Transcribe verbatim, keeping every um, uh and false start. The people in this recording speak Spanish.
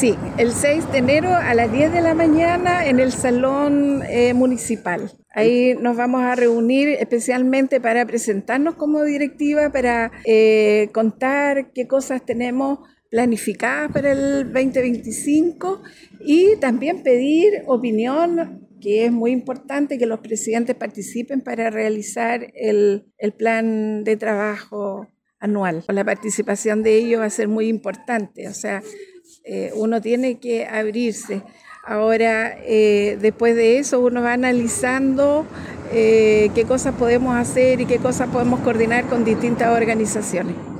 Sí, el seis de enero a las diez de la mañana en el Salón eh, Municipal. Ahí nos vamos a reunir especialmente para presentarnos como directiva, para eh, contar qué cosas tenemos planificadas para el veinte veinticinco y también pedir opinión, que es muy importante que los presidentes participen para realizar el, el plan de trabajo anual. La participación de ellos va a ser muy importante, o sea, eh, uno tiene que abrirse. Ahora, eh, después de eso, uno va analizando eh, qué cosas podemos hacer y qué cosas podemos coordinar con distintas organizaciones.